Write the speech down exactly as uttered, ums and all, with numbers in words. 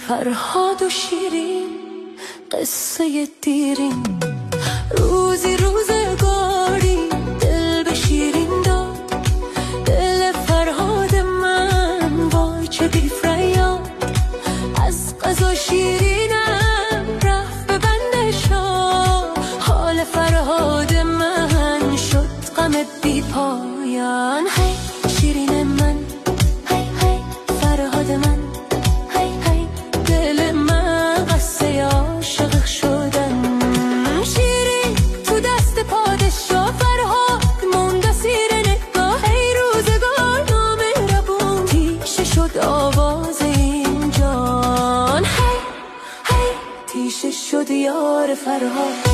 فرهاد و شیرین قصه دیرین. روزی روزگاری دل به شیرین داد، دل فرهاد من وای چه بی فریاد. از قضا شیرینم رفت به بند شاه، حال فرهاد من شد غم بی پایان. هی شیرین من، هی هی فرهاد من، هی هی دل من قصه عاشق شدن. شیرین تو دست پادشاه، فرهاد موند اسیر نگاه. ای روزگار نامهربون، تیشه شد آواز این جان. هی هی تیشه شد یار فرهاد.